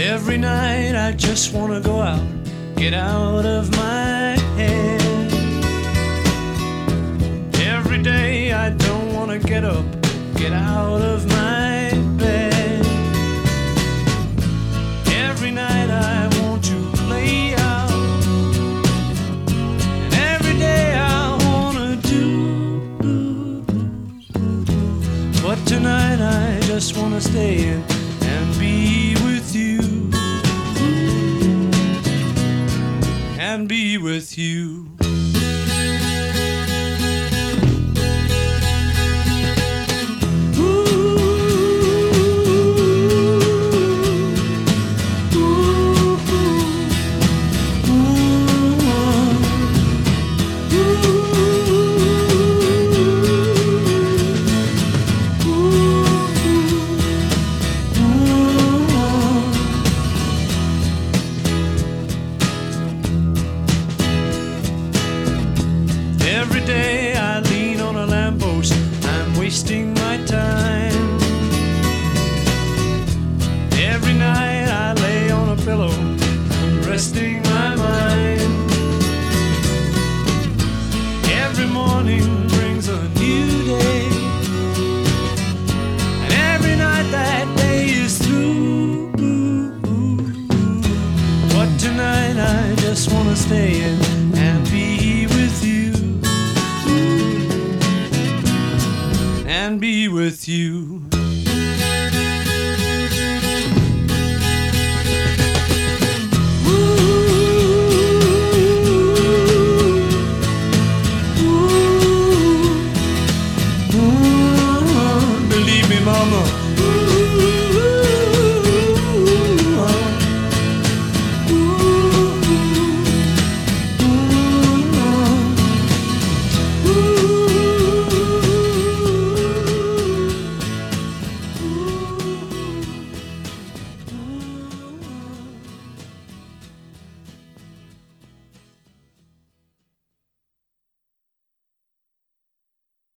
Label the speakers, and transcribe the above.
Speaker 1: Every night I just wanna go out, get out of my head. Every day I don't wanna get up, get out of my bed. Every night I want to play out, and every day I wanna do. But tonight I just wanna stay in and be with you, and be with you. Every day I lean on a lamppost, I'm wasting my time. Every night I lay on a pillow, I'm resting my mind. Every morning brings a new day, and every night that day is through. But tonight I just wanna stay in and be with you, and be with you.